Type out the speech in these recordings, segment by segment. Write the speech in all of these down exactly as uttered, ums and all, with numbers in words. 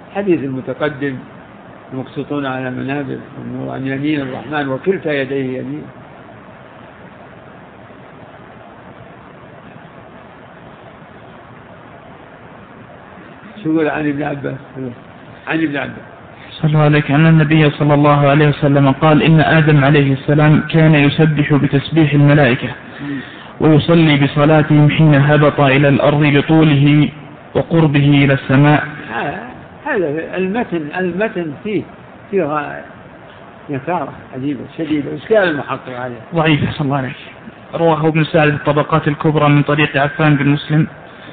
حديث المتقدم المقسطون على منابر والنور عن يمين الرحمن وكلتا يديه يمين. شو يقول عن ابن عباس؟ عن ابن عباس صلى الله عليك أن النبي صلى الله عليه وسلم قال إن آدم عليه السلام كان يسبح بتسبيح الملائكة ويصلي بصلاتهم حين هبط إلى الأرض لطوله وقربه إلى السماء. هذا المتن المتن فيه فيها نكارة عجيبة شديدة. إشكال المحقق عليه ضعيف. صلى الله عليك. رواه ابن سعد الطبقات الكبرى من طريق عفان بن مسلم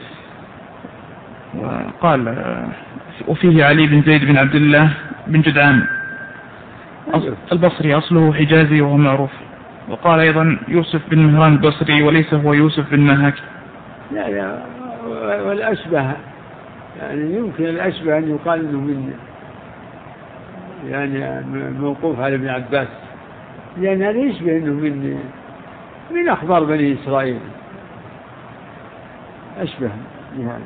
وقال وفيه علي بن زيد بن عبد الله بن جدعان البصري أصله حجازي وهو معروف. وقال أيضا يوسف بن مهران البصري وليس هو يوسف بن مهاك. لا لا والأشبه يعني يمكن الأشبه أن يقال إنه من يعني موقوف على ابن عباس لأن هذا يشبه إنه من من أخبار بني إسرائيل أشبه يعني.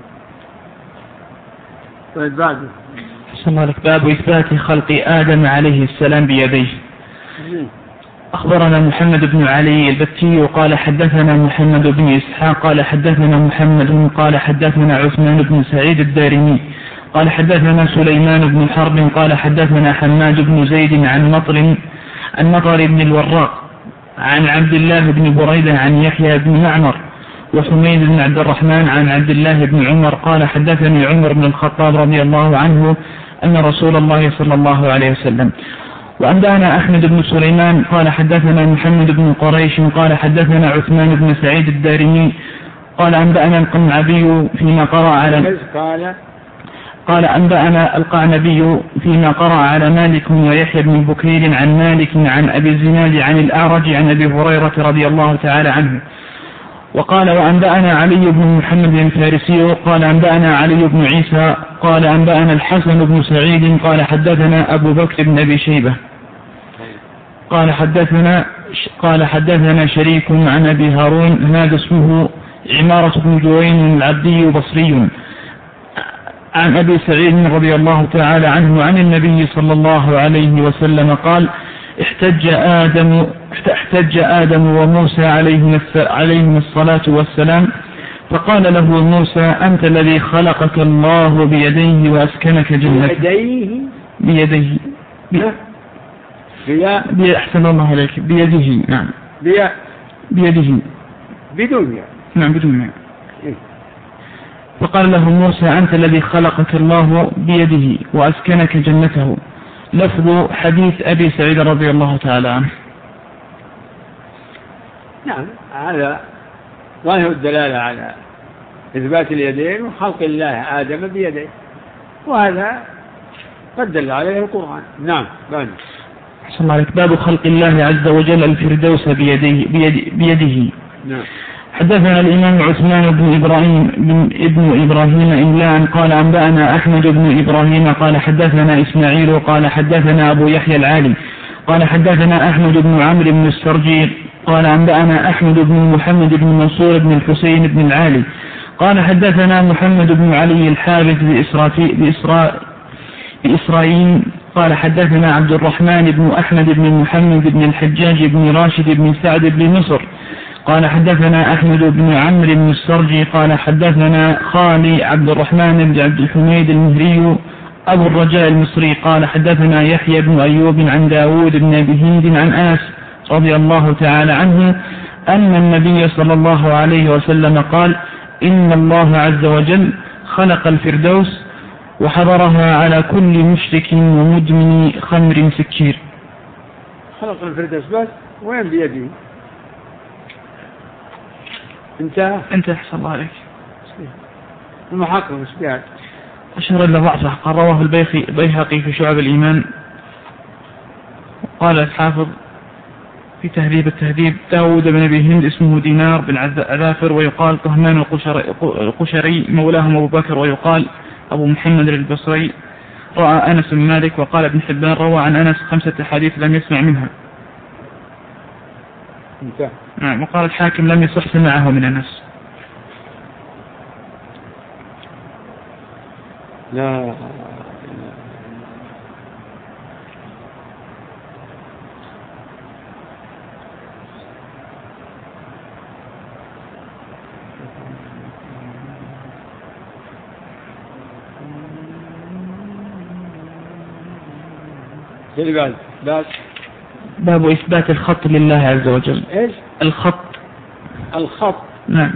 طيب بعد صلى الله عليك. باب إثبات خلق آدم عليه السلام بيديه. أخبرنا محمد بن علي البتي قال حدثنا محمد بن إسحاق قال حدثنا محمد قال حدثنا عثمان بن سعيد الدارمي قال حدثنا سليمان بن حرب قال حدثنا حماد بن زيد عن مطر عن مطر بن الوراق عن عبد الله بن بريدة عن يحيى بن معمر وحميد بن عبد الرحمن عن عبد الله بن عمر قال حدثني عمر بن الخطاب رضي الله عنه أن رسول الله صلى الله عليه وسلم. وأنبأنا أحمد بن سليمان قال حدثنا محمد بن قريش قال حدثنا عثمان بن سعيد الدارمي قال أنبأنا القعنبي فيما قرأ على قال قال أنبأنا القعنبي فيما قرأ على مالك ويحيى بن بكير عن مالك عن أبي الزناد عن الأعرج عن أبي هريرة رضي الله تعالى عنه. وقال وأنبأنا علي بن محمد الفارسي قال أنبأنا علي بن عيسى قال أنبأنا الحسن بن سعيد قال حدثنا أبو بكر بن أبي شيبة قال حدثنا قال حدثنا شريك عن أبي هارون هذا اسمه عمارة بن جوين العبدي بصري عن أبي سعيد رضي الله تعالى عنه عن النبي صلى الله عليه وسلم قال احتج آدم احتج آدم وموسى عليهم الصلاة والسلام فقال له موسى أنت الذي خلقك الله بيديه وأسكنك جنتك بيديه بيديه بي أحسن الله عليك بيده نعم بي بيده بدون نعم بدون فقال له موسى أنت الذي خلقك الله بيده وأسكنك جنته. لفظ حديث أبي سعيد رضي الله تعالى عنه. نعم هذا ظاهر الدلالة على إثبات اليدين وخلق الله آدم بيديه وهذا قد دل عليه القرآن. نعم بان صلى الله عليك. باب خلق الله عز وجل الفردوس بيده, بيد بيده. نعم. حدثنا الإمام عثمان بن إبراهيم بن ابن إبراهيم إملاء قال أنبأنا أحمد بن إبراهيم قال حدثنا إسماعيل قال حدثنا أبو يحيى العالي قال حدثنا أحمد بن عمرو بن السرجي قال أنبأنا أحمد بن محمد بن منصور بن الحسين بن العالي قال حدثنا محمد بن علي الحارث بإسرائيل قال حدثنا عبد الرحمن بن أحمد بن محمد بن الحجاج بن راشد بن سعد بن مصر قال حدثنا أحمد بن عمرو بن السرجي قال حدثنا خالي عبد الرحمن بن عبد الحميد المهري أبو الرجاء المصري قال حدثنا يحيى بن أيوب عن داود بن أبي هند عن أنس رضي الله تعالى عنه أن النبي صلى الله عليه وسلم قال إن الله عز وجل خلق الفردوس وحضرها على كل مشرك ومدمن خمر سكير. خلق الفردوس بس وين بيده انت انت احسن الله عليك. المحقق مش بيعد أشهر إلا ضعفه قال رواه البيهقي في شعب الإيمان. قال الحافظ في تهذيب التهذيب داود بن أبي هند اسمه دينار بن عذافر ويقال طهمان القشري مولاهم أبو بكر ويقال أبو محمد البصري رأى أنس بن مالك. وقال ابن حبان روى عن أنس خمسة حديث لم يسمع منها. نعم. وقال الحاكم لم يصح سماعه من أنس. لا باب باب باب إثبات الخط لله عز وجل. إيش الخط؟ الخط نعم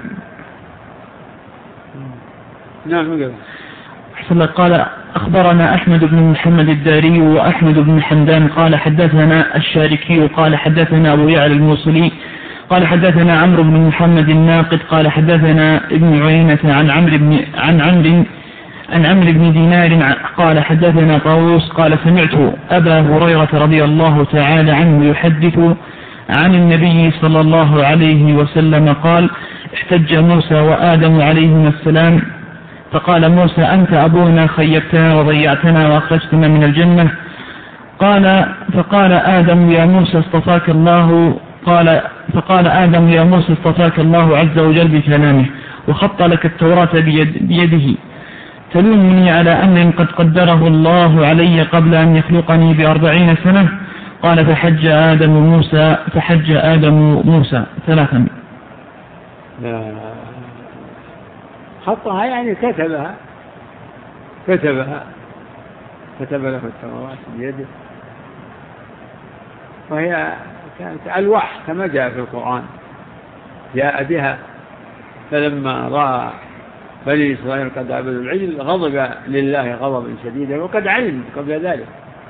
نعم. حسن. قال أخبرنا أحمد بن محمد الداري وأحمد بن حمدان قال حدثنا الشاركي قال حدثنا أبو يعلى الموصلي قال حدثنا عمرو بن محمد الناقد قال حدثنا ابن عيينة عن عمرو بن عن عمرو عن عمرو بن دينار قال حدثنا طاووس قال سمعت أبا هريرة رضي الله تعالى عنه يحدث عن النبي صلى الله عليه وسلم قال احتج موسى وآدم عليهما السلام فقال موسى أنت أبونا خيبتنا وضيعتنا وأخرجتنا من الجنة. قال فقال آدم يا موسى اصطفاك الله قال فقال آدم يا موسى اصطفاك الله عز وجل بكلامه وخط لك التوراة بيد بيده تلومني على أمر قد قدره الله علي قبل أن يخلقني بأربعين سنة. قال فحج آدم موسى فحج آدم موسى ثلاثا. خطها يعني كتبها كتبها كتب له التوراة بيده، وهي كانت الوحي كما جاء في القرآن جاء بها. فلما رأى بني إسرائيل قد عبدوا العجل غضب لله غضبا شديدا وقد علم قبل ذلك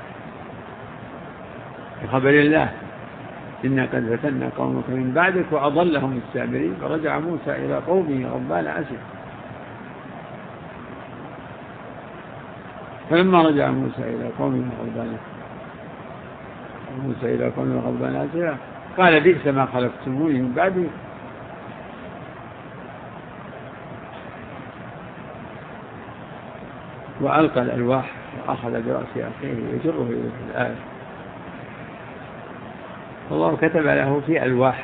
بخبر الله إنا قد فتنا قومك من بعدك وأضلهم السامرين. فرجع موسى إلى قومه غضبان أسفا. فلما رجع موسى إلى قومه غضبان موسى إلى قومه غضبان أسفا قال بئس ما خلفتموني من بعدي وألقى الألواح وأخذ برأس أخيه يجره إلى الآية. الله كتب له في ألواح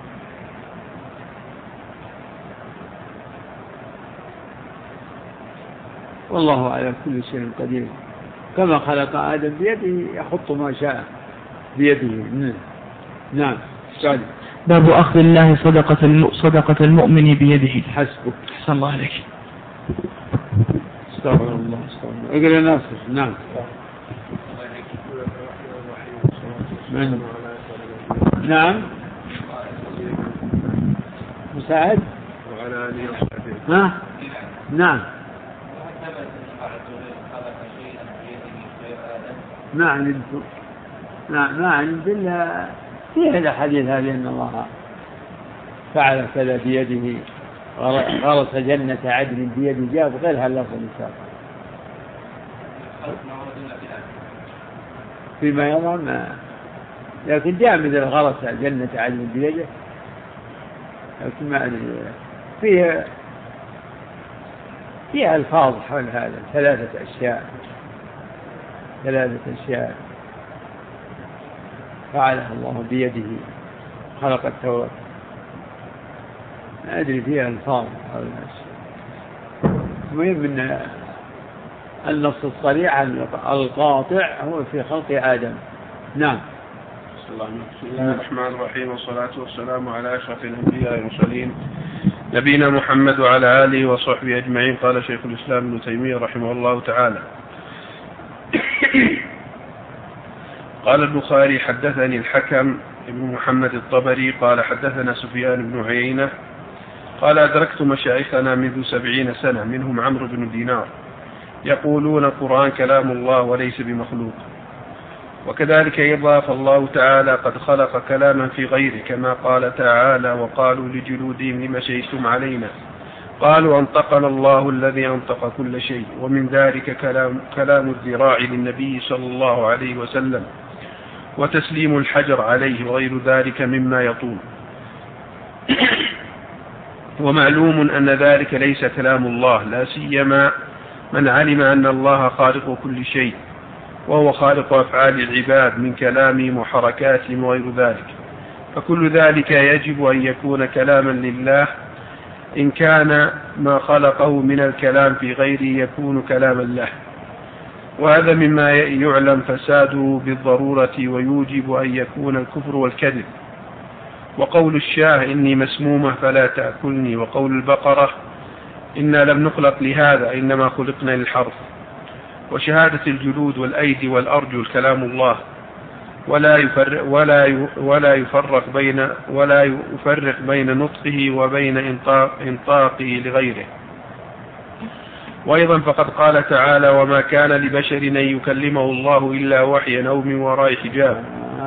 والله على كل شيء قدير. كما خلق آدم بيده يخط ما شاء بيده. نعم. سعد. باب أخذ الله صدقة صدقة المؤمن بيده. حسبك. أحسن الله عليك. استغفر الله استغفر الله. اقرأ ناصر. نعم. من؟ نعم. مساعد. وعلى آله وصحبه. ها؟ نعم. ما علمت لا ما علمت إلا في هذا الحديث هذه أن الله فعل كذا بيده غرس جنة عدن بيده جاب غيرها اللفظ الإنسان فيما يرى ما لكن جاء مثل غرس جنة عدن بيده لكن ما أدري فيها فيها ألفاظ حول هذا ثلاثة أشياء ثلاثة أشياء فعلها الله بيده خلق التوراة ما أدري فيها ألفاظ حول الأشياء. المهم أن النص الصريح القاطع هو في خلق آدم. نعم. بسم الله الرحمن الرحيم والصلاة والسلام على أشرف الأنبياء والمرسلين نبينا محمد وعلى آله وصحبه أجمعين. قال شيخ الإسلام ابن تيمية رحمه الله تعالى قال البخاري حدثني الحكم ابن محمد الطبري قال حدثنا سفيان بن عيينة قال أدركت مشايخنا منذ سبعين سنة منهم عمرو بن دينار يقولون القرآن كلام الله وليس بمخلوق. وكذلك يضاف الله تعالى قد خلق كلاما في غيره كما قال تعالى وقالوا لجلودهم لما شهدتم علينا قالوا أنطقنا الله الذي أنطق كل شيء. ومن ذلك كلام, كلام الذراع للنبي صلى الله عليه وسلم وتسليم الحجر عليه وغير ذلك مما يطول. ومعلوم أن ذلك ليس كلام الله لا سيما من علم أن الله خالق كل شيء وهو خالق أفعال العباد من كلامهم وحركاتهم وغير ذلك. فكل ذلك يجب أن يكون كلاما لله. إن كان ما خلقه من الكلام في غيره يكون كلاما له. وهذا مما يعلم فساده بالضرورة ويوجب أن يكون الكفر والكذب. وقول الشاه إني مسمومة فلا تأكلني، وقول البقرة إنا لم نخلق لهذا إنما خلقنا للحرث. وشهادة الجلود والأيدي والأرجل كلام الله، ولا يفرق ولا ولا يفرق بين ولا يفرق بين نطقه وبين إنطاق إنطاقه لغيره. وأيضا فقد قال تعالى وما كان لبشر أن يكلمه الله إلا وحيا أو من وراء حجاب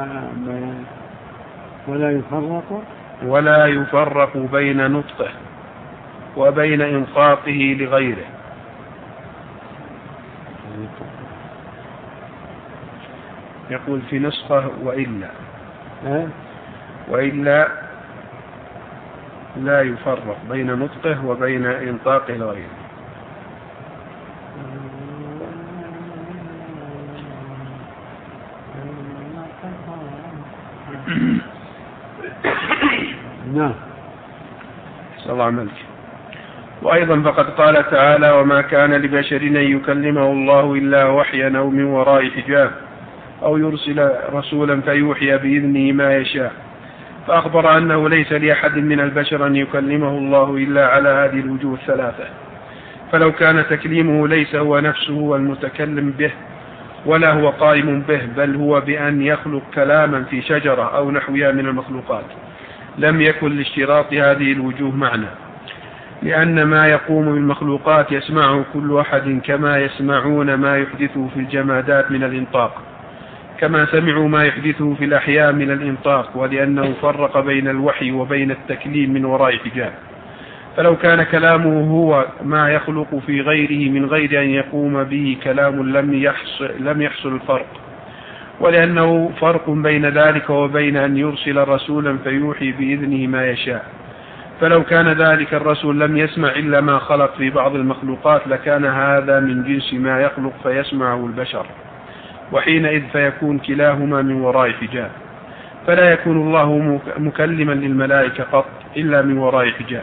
ولا يفرق ولا يفرق بين نطقه وبين إنطاقه لغيره. يقول في نسخة وإلا وإلا لا يفرق بين نطقه وبين إنطاقه لغيره. نعم. صلى الله عليه وسلم. وأيضا فقد قال تعالى وما كان لبشر أن يكلمه الله إلا وحيا أو من وراء حجاب أو يرسل رسولا فيوحي بإذنه ما يشاء، فأخبر أنه ليس لأحد من البشر أن يكلمه الله إلا على هذه الوجوه الثلاثة. فلو كان تكليمه ليس هو نفسه المتكلم به ولا هو قائم به، بل هو بأن يخلق كلاما في شجرة أو نحوها من المخلوقات، لم يكن لاشتراط هذه الوجوه معنى، لأن ما يقوم بالمخلوقات يسمعه كل أحد كما يسمعون ما يحدثه في الجمادات من الإنطاق، كما سمعوا ما يحدثه في الأحياء من الإنطاق، ولأنه فرق بين الوحي وبين التكليم من وراء حجاب. فلو كان كلامه هو ما يخلق في غيره من غير أن يقوم به كلام لم يحصل, لم يحصل الفرق، ولأنه فرق بين ذلك وبين أن يرسل رسولا فيوحي بإذنه ما يشاء. فلو كان ذلك الرسول لم يسمع إلا ما خلق في بعض المخلوقات لكان هذا من جنس ما يخلق فيسمعه البشر، وحينئذ فيكون كلاهما من وراء حجاب، فلا يكون الله مكلما للملائكة قط إلا من وراء حجاب.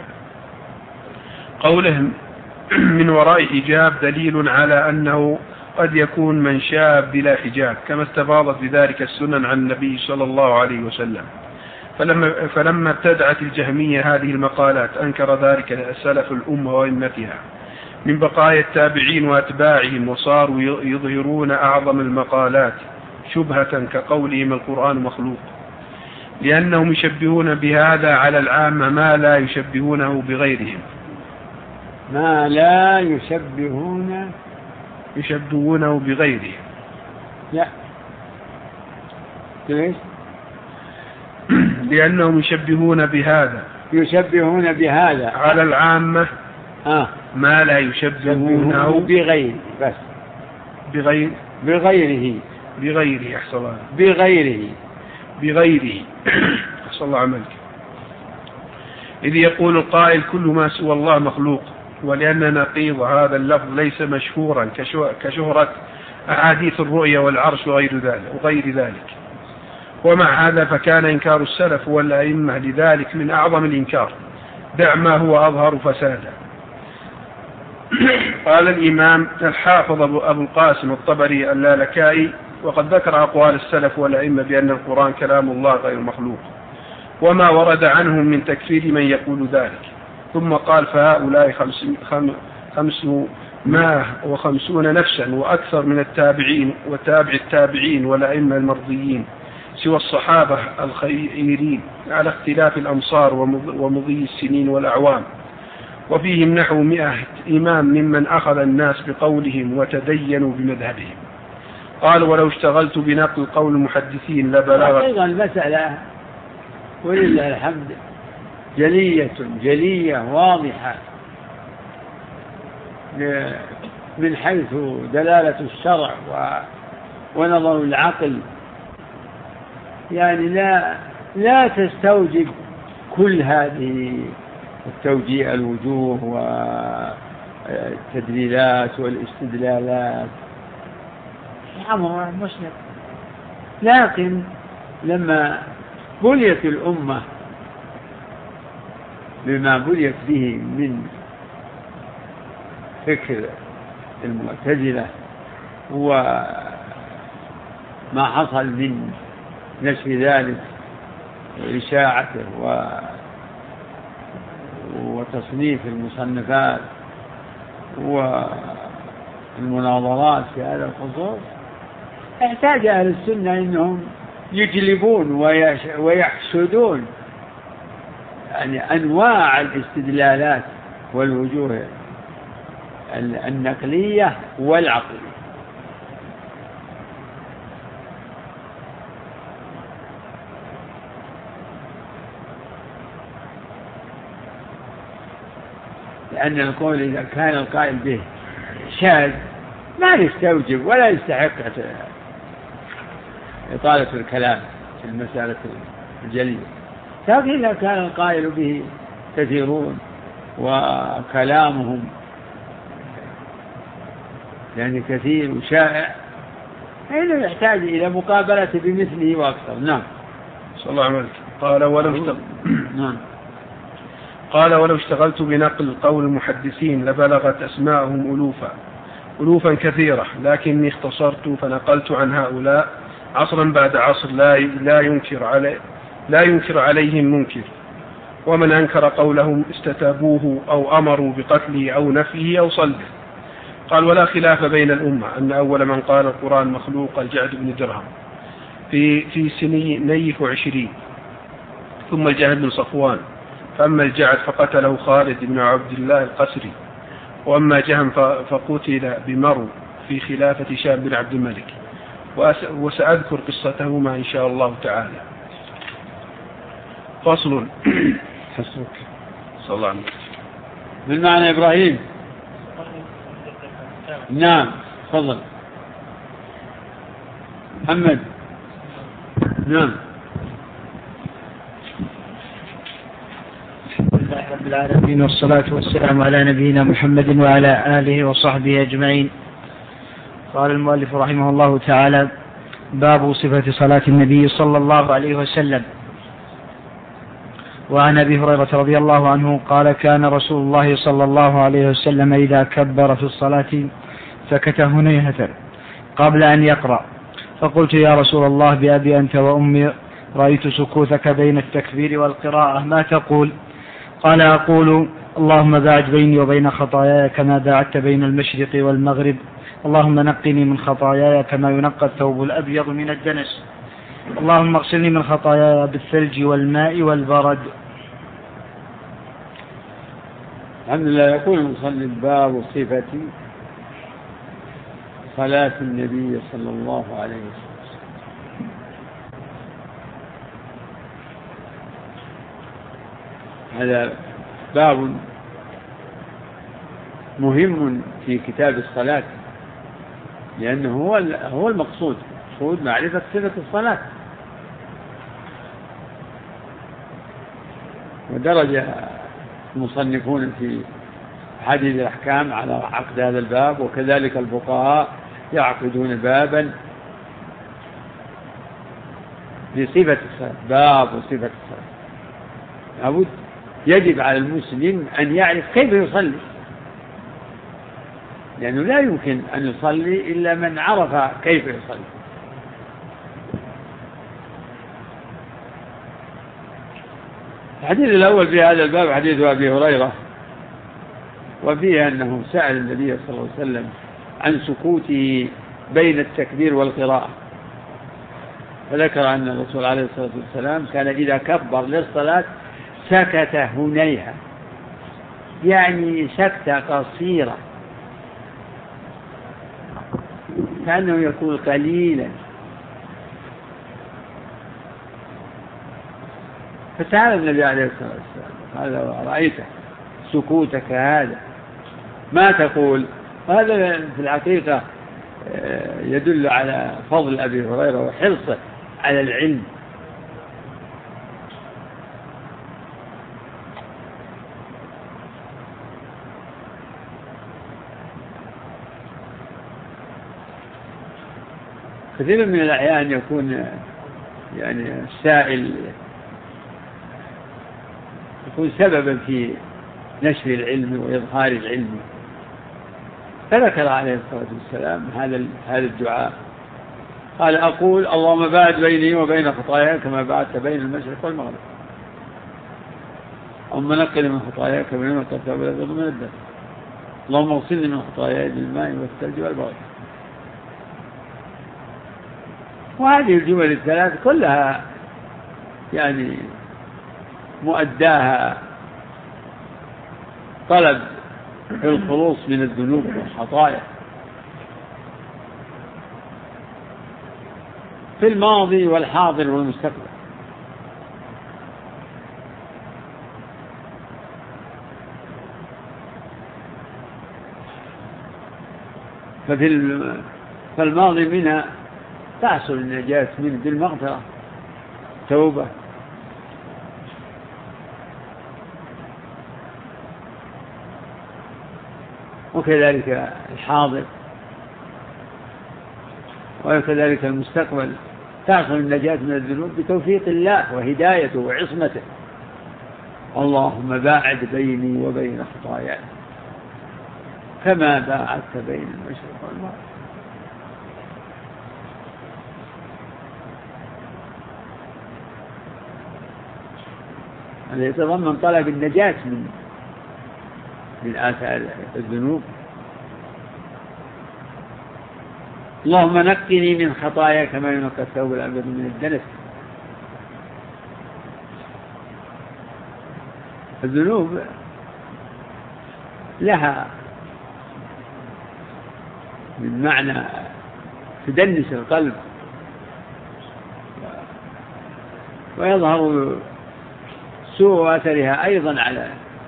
قولهم من وراء حجاب دليل على أنه قد يكون من شاء بلا حجاب، كما استفاضت بذلك السنن عن النبي صلى الله عليه وسلم. فلما, فلما ابتدعت الجهمية هذه المقالات أنكر ذلك سلف الأمة وأئمتها من بقايا التابعين وأتباعهم، وصاروا يظهرون أعظم المقالات شبهة كقولهم القرآن مخلوق، لأنهم يشبهون بهذا على العامة ما لا يشبهونه بغيرهم ما لا يشبهون يشبهونه بغيرهم لا ليش؟ لأنهم يشبهون بهذا يشبهون بهذا على العامة آه. ما لا يشبهونه بغيره بس بغير بغيره بغيره أحسن بغيره بغيره أحسن الله عملك. إذ يقول القائل كل ما سوى الله مخلوق، ولأن نقيض هذا اللفظ ليس مشهورا كشهرة أحاديث الرؤيا والعرش وغير ذلك وغير ذلك. ومع هذا فكان إنكار السلف والأئمة لذلك من أعظم الإنكار، دع ما هو أظهر فسادا. قال الإمام الحافظ أبو القاسم الطبري اللالكائي وقد ذكر أقوال السلف والأئمة بأن القرآن كلام الله غير مخلوق، وما ورد عنهم من تكفير من يقول ذلك. ثم قال فهؤلاء خمس, خمس ما وخمسون نفسا وأكثر من التابعين وتابع التابعين والأئمة المرضيين سوى الصحابة الخيرين على اختلاف الأمصار ومضي السنين والأعوام، وفيهم نحو مئة إمام ممن أخذ الناس بقولهم وتدينوا بمذهبهم. قال ولو اشتغلت بنقل قول المحدثين لبلغت. أيضا المسألة ولله الحمد جلية جلية واضحة من حيث دلالة الشرع ونظر العقل، يعني لا لا تستوجب كل هذه التوجيه الوجوه والتدليلات والاستدلالات، أمر مسلم. لكن لما بليت الأمة بما بليت به من فكر المعتزلة هو ما حصل من نشر ذلك وإشاعته وتصنيف المصنفات والمناظرات في هذا الخصوص، احتاج أهل السنة أنهم يجلبون ويحشدون يعني أنواع الاستدلالات والوجوه النقلية والعقلية. لأن القول إذا كان القائل به شاذ ما يستوجب ولا يستحق إطالة الكلام في المسألة الجلية، لكن إذا كان القائل به كثيرون وكلامهم يعني كثير وشائع فإنه يحتاج إلى مقابلة بمثله وأكثر. نعم. صلى الله عليه وسلم. قال ولو اشتغل نعم قال ولو اشتغلت بنقل قول المحدثين لبلغت أسماءهم ألوفا ألوفا كثيرة، لكني اختصرت فنقلت عن هؤلاء عصرا بعد عصر لا لا ينكر علي لا ينكر عليهم منكر، ومن أنكر قولهم استتابوه أو أمروا بقتله أو نفيه أو صلبه. قال ولا خلاف بين الأمة أن أول من قال القرآن مخلوق الجعد بن درهم في في سني نيف عشرين، ثم الجهل بن صفوان، فأما الجعد فقتله خالد بن عبد الله القسري، وأما جهم فقتل بمرو في خلافة هشام بن عبد الملك، وسأذكر قصتهما إن شاء الله تعالى. فصل. حسنك. صلى الله عليه وسلم. من معنى إبراهيم؟ نعم تفضل محمد. نعم. الحمد لله رب العالمين والصلاة والسلام على نبينا محمد وعلى آله وصحبه أجمعين. قال المؤلف رحمه الله تعالى: باب صفة صلاة النبي صلى الله عليه وسلم. وعن أبي هريرة رضي الله عنه قال: كان رسول الله صلى الله عليه وسلم إذا كبر في الصلاة سكت هنيهة قبل أن يقرأ، فقلت: يا رسول الله بأبي أنت وأمي، رأيت سكوتك بين التكبير والقراءة، ما تقول؟ قال: أقول: اللهم باعد بيني وبين خطاياي كما باعدت بين المشرق والمغرب، اللهم نقني من خطاياي كما ينقى الثوب الأبيض من الدنس، اللهم اغسلني من خطاياي بالثلج والماء والبرد. الحمد لله. يقول المصلي: باب صفة صلاة النبي صلى الله عليه وسلم. هذا باب مهم في كتاب الصلاة، لأنه هو هو المقصود مقصود معرفة صفة الصلاة. ودرج المصنفون في حديث الأحكام على عقد هذا الباب، وكذلك الفقهاء يعقدون بابا لصفة الصلاة، باب صفة الصلاة. لابد يجب على المسلم أن يعرف كيف يصلي، لأنه لا يمكن أن يصلي إلا من عرف كيف يصلي. الحديث الأول في هذا الباب حديث أبي هريرة، وفيه أنه سأل النبي صلى الله عليه وسلم عن سكوته بين التكبير والقراءة، فذكر أن الرسول عليه الصلاة والسلام كان إذا كبر للصلاة سكت هنيها، يعني سكتة قصيرة كأنه يقول قليلا. فسأل النبي عليه الصلاة والسلام: هذا رأيته سكوتك هذا ما تقول؟ هذا في الحقيقة يدل على فضل أبي هريرة وحرصه على العلم. كثير من الأحيان يكون يعني السائل يكون سببا في نشر العلم وإظهار العلم، فذكر عليه الصلاة والسلام هذا هذا الدعاء، قال أقول اللهم باعد بيني وبين خطاياي كما باعدت بين المشرق والمغرب، اللهم نقني من خطاياي كما ينقى الثوب الأبيض من الدنس، اللهم اغسلني من خطاياي بالماء والثلج والبرد. وهذه الجمل الثلاث كلها يعني مؤداها طلب الخلوص من الذنوب والخطايا في الماضي والحاضر والمستقبل. ففي فالماضي منها تحصل النجاة منه بالمغفرة، توبة، وكذلك الحاضر وكذلك المستقبل تحصل النجاة من الذنوب بتوفيق الله وهدايته وعصمته. اللهم باعد بيني وبين خطاياي كما باعدت بين المشرق والمغرب. هذا يتضمن طلب النجاة من من آثار الذنوب. اللهم نقني من خطاياي كما ينقى الثوب الأبيض من الدنس. الذنوب لها من معنى تدنس القلب، ويظهر سوء أثرها أيضا على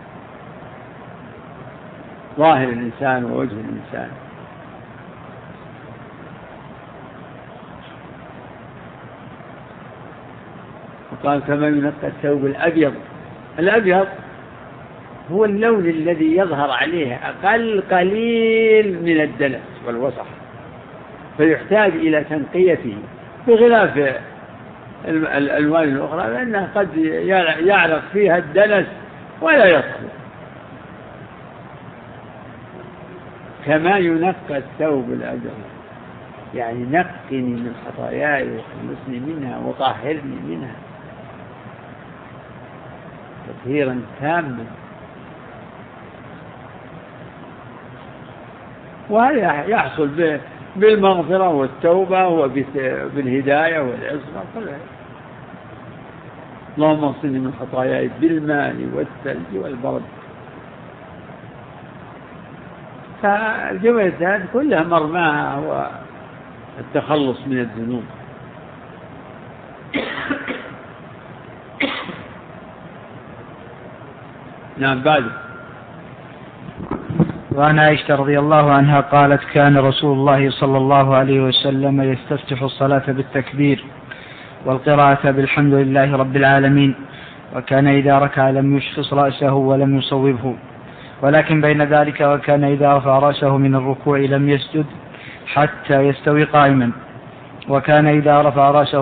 ظاهر الإنسان ووجه الإنسان. وقال كما ينقى الثوب الأبيض. الأبيض هو اللون الذي يظهر عليه أقل قليل من الدنس والوسخ، فيحتاج إلى تنقيته بخلاف الألوان الأخرى، لأنها قد يعرق فيها الدنس ولا يصفو. كما ينقى الثوب الأبيض يعني نقني من خطاياي وخلصني منها وطهرني منها تطهيرا تاما. وهذا يحصل بالمغفرة والتوبة وبالهداية والعصمة كلها. اللهم اغسلني من خطاياي بالماء والثلج والبرد. فالجمل الثلاث كلها مرماها هو التخلص من الذنوب. نعم. بعد. وعن عائشة رضي الله عنها قالت كان رسول الله صلى الله عليه وسلم يستفتح الصلاة بالتكبير والقراءة بالحمد لله رب العالمين، وكان إذا ركع لم يشخص رأسه ولم يصوبه، ولكن بين ذلك وكان إذا رفع رأسه من الركوع لم يسجد حتى يستوي قائما، وكان إذا رفع رأسه